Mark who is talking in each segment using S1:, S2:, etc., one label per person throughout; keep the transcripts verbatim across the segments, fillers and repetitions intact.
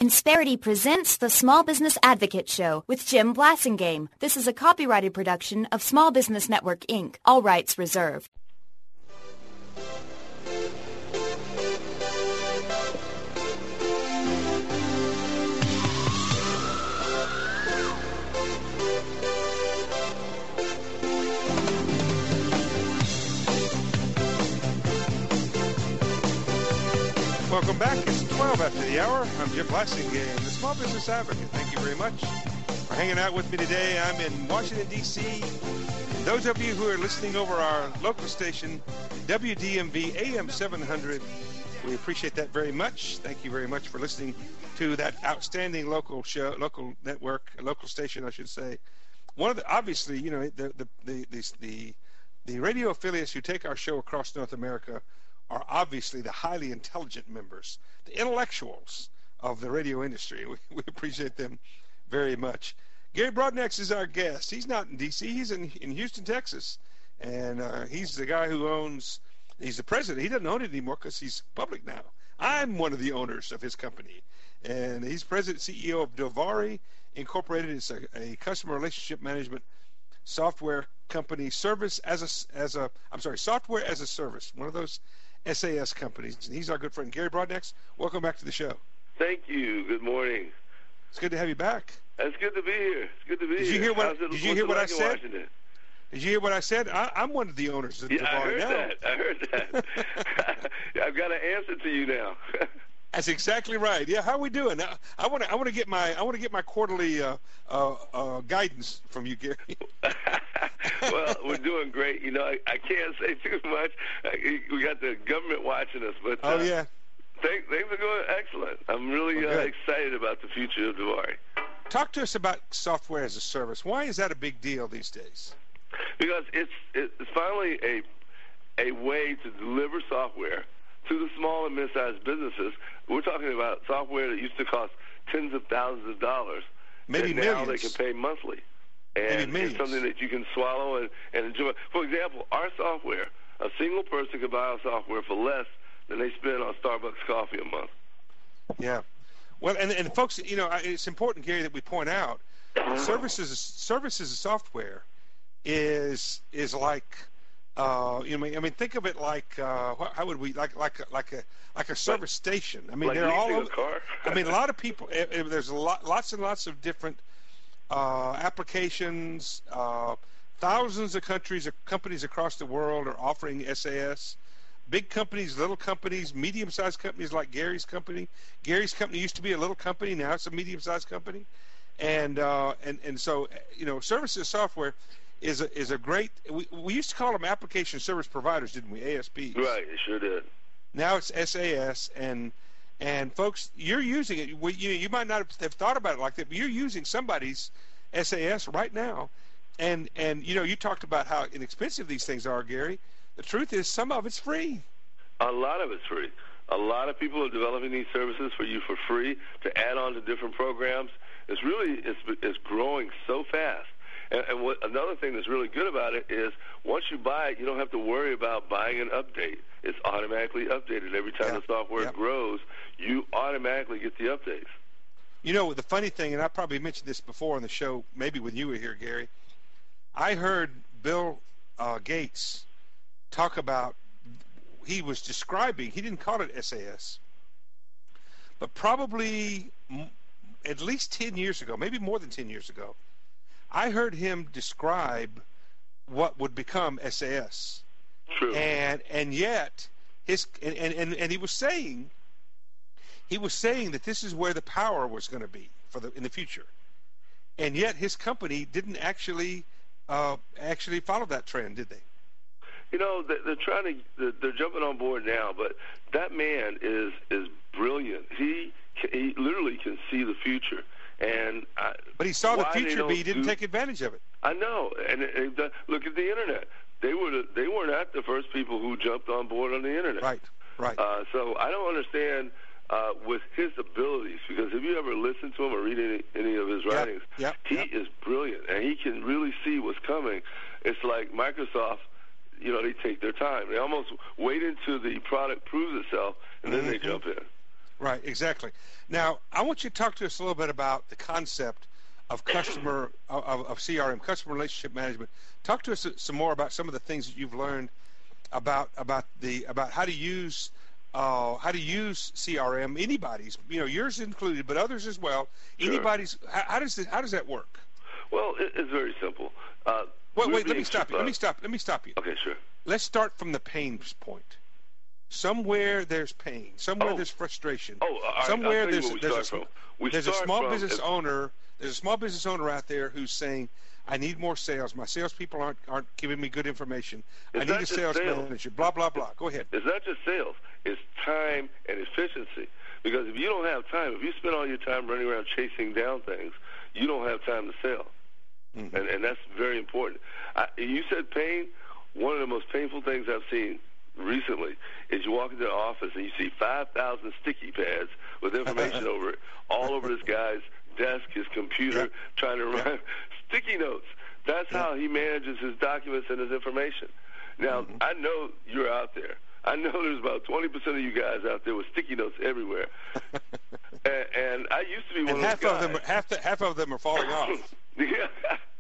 S1: Insperity presents the Small Business Advocate Show with Jim Blasingame. This is a copyrighted production of Small Business Network, Incorporated. All rights reserved.
S2: Welcome back. It's twelve after the hour. I'm Jim Blasingame, the Small Business Advocate. Thank you very much for hanging out with me today. I'm in Washington, D C And those of you who are listening over our local station, W D M V A M seven hundred, we appreciate that very much. Thank you very much for listening to that outstanding local show, local network, local station, I should say. One of the, obviously, you know, the the the the, the, the radio affiliates who take our show across North America are obviously the highly intelligent members, the intellectuals of the radio industry. We, we appreciate them very much. Gary Broadnax is our guest. He's not in D C He's in, in Houston, Texas. And uh, he's the guy who owns, he's the president. He doesn't own it anymore because he's public now. I'm one of the owners of his company. And he's president and C E O of Dovari Incorporated. It's a, a customer relationship management software company, service as a, as a, I'm sorry, software as a service, one of those S A S companies. And he's our good friend, Gary Broadnax. Welcome back to the show.
S3: Thank you. Good morning.
S2: It's good to have you back.
S3: It's good to be here. It's good to be
S2: did
S3: here.
S2: You hear what,
S3: it,
S2: did you hear what
S3: like
S2: I said?
S3: Washington?
S2: Did you hear what I said? I, I'm one of the owners of
S3: yeah,
S2: Dovari
S3: I heard
S2: now.
S3: that. I heard that. I've got an answer to you now.
S2: That's exactly right. Yeah, how are we doing? I want to. I want to get my. I want to get my quarterly uh, uh, uh, guidance from you, Gary.
S3: Well, we're doing great. You know, I, I can't say too much. We got the government watching us, but uh,
S2: oh yeah,
S3: things, things are going excellent. I'm really
S2: well,
S3: uh, excited about the future of Dovari.
S2: Talk to us about software as a service. Why is that a big deal these days?
S3: Because it's it's finally a a way to deliver software to the small and mid-sized businesses. We're talking about software that used to cost tens of thousands of dollars.
S2: Maybe
S3: and
S2: millions.
S3: Now they can pay monthly. And
S2: Maybe
S3: it's something that you can swallow and, and enjoy. For example, our software, a single person can buy our software for less than they spend on Starbucks coffee a month.
S2: Yeah. Well, and, and folks, you know, it's important, Gary, that we point out services services software is is like uh, you know, I mean, think of it like uh, how would we like like like a like a service like, station. I mean,
S3: like
S2: they're all over.
S3: A car.
S2: I mean, a lot of people. There's a lot, lots and lots of different uh, applications. Uh, thousands of countries, or companies across the world are offering S A S. Big companies, little companies, medium-sized companies like Gary's company. Gary's company used to be a little company. Now it's a medium-sized company. And uh, and and so, you know, services software is a, is a great, we, we used to call them application service providers, didn't we, A S Ps?
S3: Right, it sure did.
S2: Now it's S A S, and and folks, you're using it. We, you, you might not have thought about it like that, but you're using somebody's S A S right now. And, and you know, you talked about how inexpensive these things are, Gary. The truth is, some of it's free.
S3: A lot of it's free. A lot of people are developing these services for you for free to add on to different programs. It's really it's, it's growing so fast. And, and what, another thing that's really good about it is once you buy it, you don't have to worry about buying an update. It's automatically updated. Every time
S2: yeah.
S3: the software
S2: yeah.
S3: grows, you automatically get the updates.
S2: You know, the funny thing, and I probably mentioned this before on the show, maybe when you were here, Gary, I heard Bill uh, Gates talk about, he was describing, he didn't call it S A S, but probably m- at least ten years ago, maybe more than ten years ago, I heard him describe what would become S A S.
S3: True.
S2: And and yet his and, and, and he was saying he was saying that this is where the power was going to be for the in the future. And yet his company didn't actually uh, actually follow that trend, did they?
S3: You know, they're trying to, they're jumping on board now, but that man is is brilliant. He he literally can see the future, and I,
S2: but he saw the future, but he didn't
S3: do,
S2: take advantage of it.
S3: I know, and, and the, look at the internet. They were they were not the first people who jumped on board on the internet.
S2: Right, right.
S3: Uh, so I don't understand uh, with his abilities, because if you ever listen to him or read any, any of his writings,
S2: yep, yep,
S3: he
S2: yep.
S3: is brilliant, and he can really see what's coming. It's like Microsoft. You know, they take their time. They almost wait until the product proves itself, and then
S2: mm-hmm.
S3: they jump in.
S2: Right, exactly. Now, I want you to talk to us a little bit about the concept of customer of, of C R M, customer relationship management. Talk to us some more about some of the things that you've learned about about the about how to use uh, how to use C R M. Anybody's, you know, yours included, but others as well.
S3: Sure.
S2: Anybody's. How, how does this, how does that work?
S3: Well, it, it's very simple. Uh,
S2: wait, wait. Let
S3: being,
S2: me stop you.
S3: uh,
S2: Let me stop. Let me stop you.
S3: Okay, sure.
S2: Let's start from the pain point. Somewhere there's pain. Somewhere
S3: Oh.
S2: there's frustration.
S3: Oh, all right,
S2: Somewhere
S3: I'll tell you
S2: there's
S3: where we
S2: there's a,
S3: start from. We
S2: there's a
S3: start
S2: small
S3: from
S2: business
S3: if-
S2: owner. There's a small business owner out there who's saying, "I need more sales. My salespeople aren't aren't giving me good information. I
S3: It's
S2: need
S3: not
S2: a
S3: just
S2: sales
S3: sales.
S2: manager." Blah blah blah. Go ahead.
S3: It's not just sales. It's time and efficiency. Because if you don't have time, if you spend all your time running around chasing down things, you don't have time to sell.
S2: Mm-hmm.
S3: And, and that's very important. I, you said pain. One of the most painful things I've seen recently is you walk into the office and you see five thousand sticky pads with information over it, all over this guy's desk, his computer,
S2: Yep.
S3: trying to run
S2: Yep.
S3: sticky notes. That's
S2: Yep.
S3: how he manages his documents and his information. Now,
S2: Mm-hmm.
S3: I know you're out there. I know there's about twenty percent of you guys out there with sticky notes everywhere. and, and I used to be one
S2: And
S3: of
S2: half
S3: those
S2: of
S3: guys.
S2: them, are- half the, half of them are falling off.
S3: Yeah.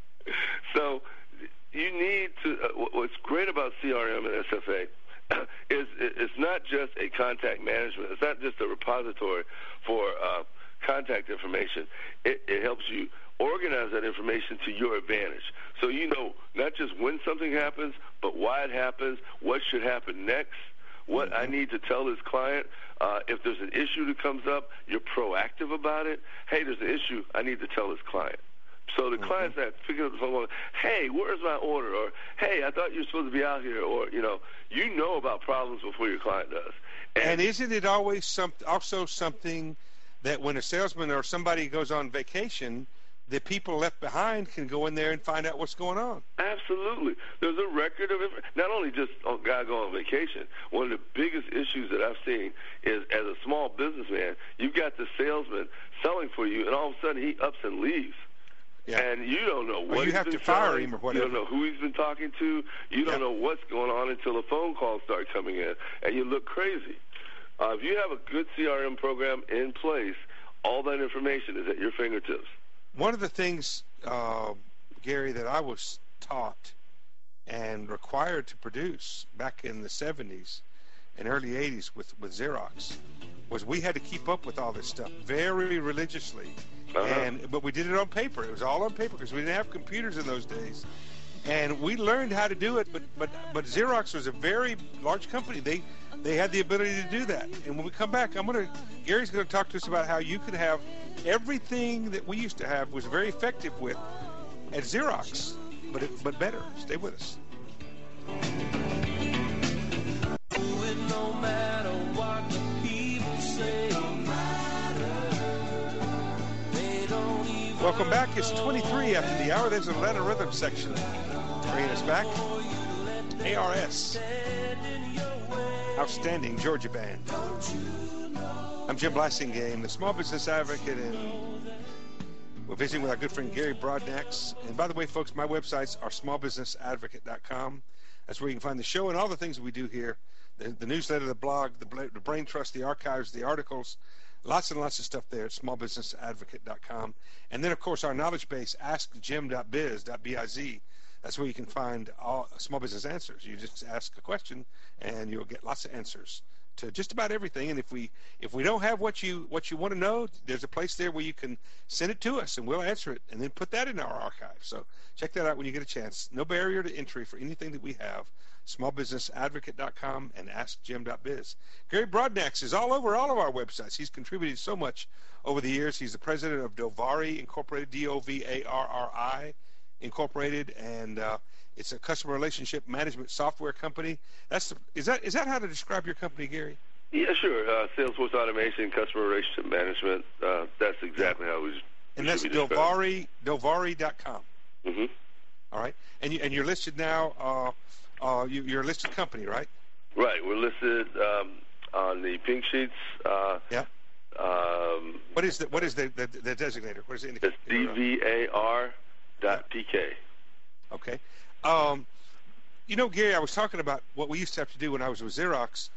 S3: So you need to. Uh, wh- what's great about C R M and S F A is it- it's not just a contact management. It's not just a repository for uh, contact information. It, it helps you organize that information to your advantage. So you know not just when something happens, but why it happens, what should happen next, what I need to tell this client. Uh, if there's an issue that comes up, you're proactive about it. Hey, there's an issue. I need to tell this client. So the client's not picking up the phone going, hey, where's my order? Or, hey, I thought you were supposed to be out here. Or, you know, you know about problems before your client does.
S2: And isn't it always some, also something that when a salesman or somebody goes on vacation, the people left behind can go in there and find out what's going on?
S3: Absolutely. There's a record of it. Not only just a guy going on vacation. One of the biggest issues that I've seen is as a small businessman, you've got the salesman selling for you, and all of a sudden he ups and leaves.
S2: Yeah.
S3: And you don't know what
S2: you
S3: he's
S2: have
S3: been
S2: to fire
S3: selling.
S2: him or
S3: You
S2: whatever.
S3: don't know who he's been talking to. You don't
S2: Yep.
S3: know what's going on until the phone calls start coming in, and you look crazy. Uh, if you have a good C R M program in place, all that information is at your fingertips.
S2: One of the things, uh, Gary, that I was taught and required to produce back in the seventies and early eighties with, with Xerox was we had to keep up with all this stuff very religiously.
S3: Uh-huh.
S2: And but we did it on paper. It was all on paper because we didn't have computers in those days. And we learned how to do it, but but but Xerox was a very large company. They they had the ability to do that. And when we come back, I'm gonna Gary's gonna talk to us about how you could have everything that we used to have was very effective with at Xerox, but it, but better. Stay with us.
S4: No matter what the people say, they don't even
S2: Welcome back. It's twenty-three after the hour. There's an Atlanta Rhythm section bringing us back. A R S, outstanding Georgia band. I'm Jim Blassingame, the Small Business Advocate, and we're visiting with our good friend Gary Brodnax. And by the way, folks, my websites are small business advocate dot com. That's where you can find the show and all the things we do here. The, the newsletter, the blog, the, the Brain Trust, the archives, the articles, lots and lots of stuff there at small business advocate dot com. And then, of course, our knowledge base, ask jim dot biz. That's where you can find all small business answers. You just ask a question, and you'll get lots of answers to just about everything. And if we if we don't have what you what you want to know, there's a place there where you can send it to us, and we'll answer it, and then put that in our archive. So check that out when you get a chance. No barrier to entry for anything that we have. small business advocate dot com and ask jim dot biz. Gary Brodnax is all over all of our websites. He's contributed so much over the years. He's the president of Dovari Incorporated, D O V A R R I Incorporated, and uh, it's a customer relationship management software company. That's the, is that is that how to describe your company, Gary?
S3: Yeah, sure. Uh, Salesforce automation, customer relationship management. Uh, that's exactly how we. we
S2: And that's
S3: should be described.
S2: Dovari Dovari dot com.
S3: Mm-hmm.
S2: All right, and you and you're listed now. Uh, uh, you, you're a listed company, right?
S3: Right. We're listed um, on the pink sheets. Uh,
S2: Yeah.
S3: um,
S2: What is the what is the the, the designator? What is it?
S3: it's D V A R dot P K.
S2: Okay. Um, you know, Gary, I was talking about what we used to have to do when I was with Xerox.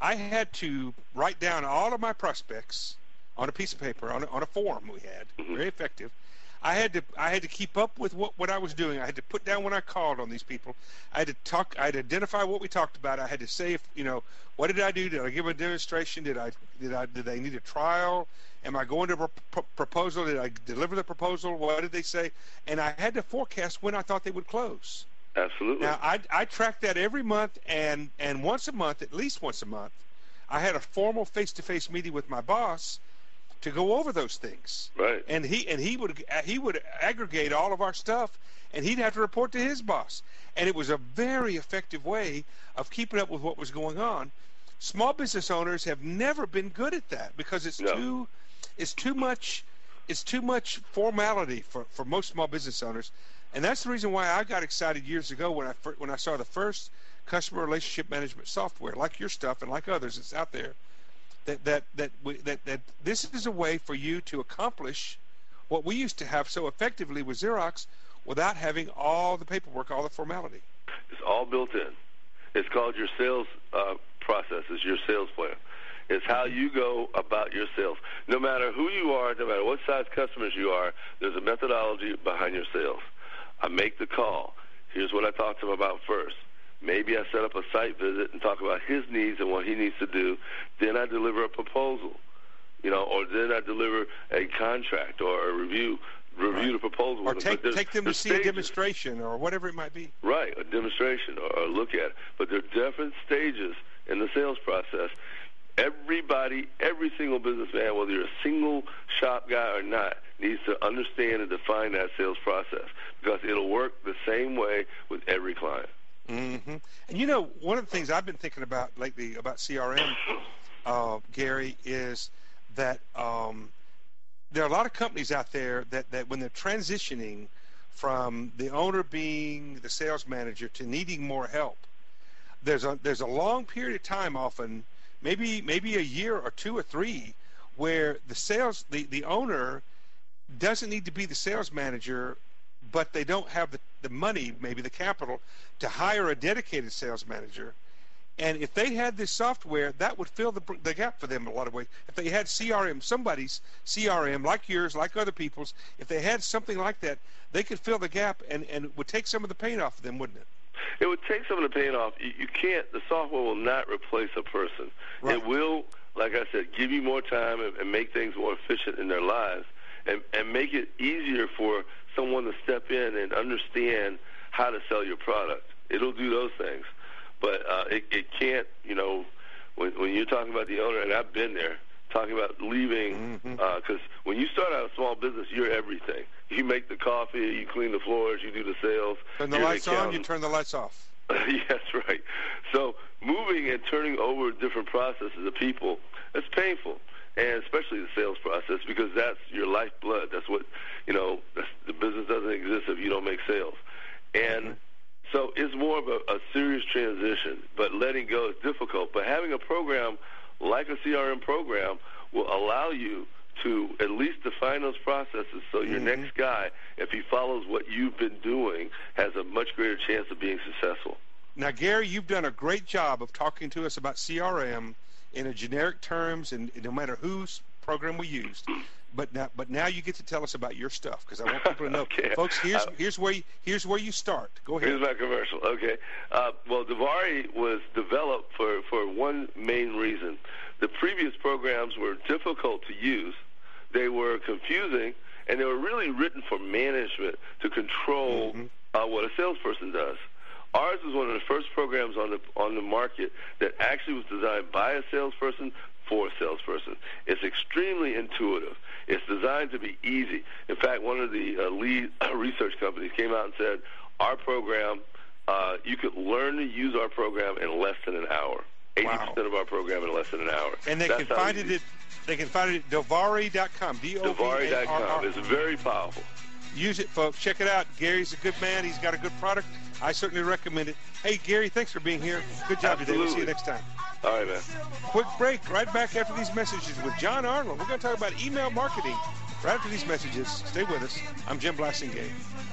S2: I had to write down all of my prospects on a piece of paper, on a, on a form we had,
S3: Mm-hmm.
S2: very effective. I had to I had to keep up with what, what I was doing. I had to put down when I called on these people. I had to talk. I had to identify what we talked about. I had to say, if you know, what did I do? Did I give a demonstration? Did I did I did they need a trial? Am I going to a pro- proposal? Did I deliver the proposal? What did they say? And I had to forecast when I thought they would close.
S3: Absolutely.
S2: Now I I tracked that every month, and and once a month, at least once a month, I had a formal face-to-face meeting with my boss to go over those things.
S3: Right.
S2: And he and he would he would aggregate all of our stuff, and he'd have to report to his boss. And it was a very effective way of keeping up with what was going on. Small business owners have never been good at that because it's
S3: No.
S2: too it's too much it's too much formality for, for most small business owners. And that's the reason why I got excited years ago when I fir- when I saw the first customer relationship management software, like your stuff and like others that's out there. That that that, we, that that this is a way for you to accomplish what we used to have so effectively with Xerox without having all the paperwork, all the formality.
S3: It's all built in. It's called your sales uh, process. It's your sales plan. It's how you go about your sales. No matter who you are, no matter what size customers you are, there's a methodology behind your sales. I make the call. Here's what I talk to him about first. Maybe I set up a site visit and talk about his needs and what he needs to do. Then I deliver a proposal, you know, or then I deliver a contract or a review, review
S2: Right.
S3: the proposal.
S2: Or
S3: with
S2: take
S3: them. But
S2: take them to
S3: there's
S2: see
S3: stages.
S2: a demonstration or whatever it might be.
S3: Right, a demonstration or, or look at it. But there are different stages in the sales process. Everybody, every single businessman, whether you're a single shop guy or not, needs to understand and define that sales process because it'll work the same way with every client.
S2: Mm-hmm. And you know, one of the things I've been thinking about lately about C R M, uh, Gary, is that um, there are a lot of companies out there that, that when they're transitioning from the owner being the sales manager to needing more help, there's a there's a long period of time, often maybe maybe a year or two or three, where the sales the, the owner doesn't need to be the sales manager, but they don't have the, the money, maybe the capital, to hire a dedicated sales manager. And if they had this software, that would fill the, the gap for them in a lot of ways. If they had C R M, somebody's C R M, like yours, like other people's, if they had something like that, they could fill the gap and, and it would take some of the pain off of them, wouldn't it?
S3: It would take some of the pain off. You, you can't, the software will not replace a person.
S2: Right.
S3: It will, like I said, give you more time and, and make things more efficient in their lives and, and make it easier for someone to step in and understand how to sell your product. It'll do those things. But uh, it, it can't, you know, when, when you're talking about the owner, and I've been there, talking about leaving, because
S2: Mm-hmm.
S3: uh, when you start out a small business, you're everything. You make the coffee, you clean the floors, you do the sales.
S2: Turn the
S3: you're
S2: lights on, you
S3: accountant.
S2: turn the lights off.
S3: Yes, right. So moving and turning over different processes of people, it's painful, and especially the sales process, because that's your lifeblood. That's what, you know, that's, the business doesn't exist if you don't make sales. And
S2: Mm-hmm.
S3: so it's more of a, a serious transition, but letting go is difficult. But having a program like a C R M program will allow you to at least define those processes so your
S2: Mm-hmm.
S3: next guy, if he follows what you've been doing, has a much greater chance of being successful.
S2: Now, Gary, you've done a great job of talking to us about C R M in a generic terms, and no matter whose program we used. But now, but now you get to tell us about your stuff, because I want people to know,
S3: Okay.
S2: folks. Here's
S3: Uh,
S2: here's where you, here's where you start. Go ahead.
S3: Here's my commercial. Okay. Uh, well, Davari was developed for, for one main reason. The previous programs were difficult to use. They were confusing, and they were really written for management to control
S2: Mm-hmm.
S3: uh, what a salesperson does. Ours was one of the first programs on the on the market that actually was designed by a salesperson for a salesperson. It's extremely intuitive. It's designed to be easy. In fact, one of the uh, lead uh, research companies came out and said, our program, uh, you could learn to use our program in less than an hour. eighty percent
S2: Wow.
S3: of our program in less than an hour.
S2: And they
S3: That's
S2: can
S3: how
S2: find it
S3: easy-
S2: at they can find it at Davari dot com. D O V
S3: Davari
S2: A
S3: dot
S2: R
S3: com.
S2: R.
S3: It's very powerful.
S2: Use it, folks. Check it out. Gary's a good man. He's got a good product. I certainly recommend it. Hey, Gary, thanks for being here. Good job today. We'll see you
S3: Absolutely.
S2: next time.
S3: All right, man.
S2: Quick break. Right back after these messages with John Arnold. We're going to talk about email marketing. Right after these messages. Stay with us. I'm Jim Blassingame.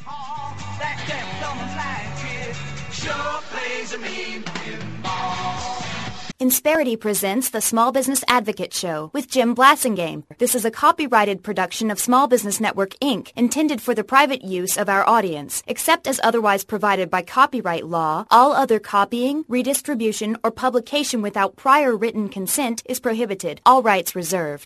S5: That damn summer flying kid sure plays a mean pinball.
S1: Insperity presents the Small Business Advocate Show with Jim Blasingame. This is a copyrighted production of Small Business Network, Incorporated, intended for the private use of our audience. Except as otherwise provided by copyright law, all other copying, redistribution, or publication without prior written consent is prohibited. All rights reserved.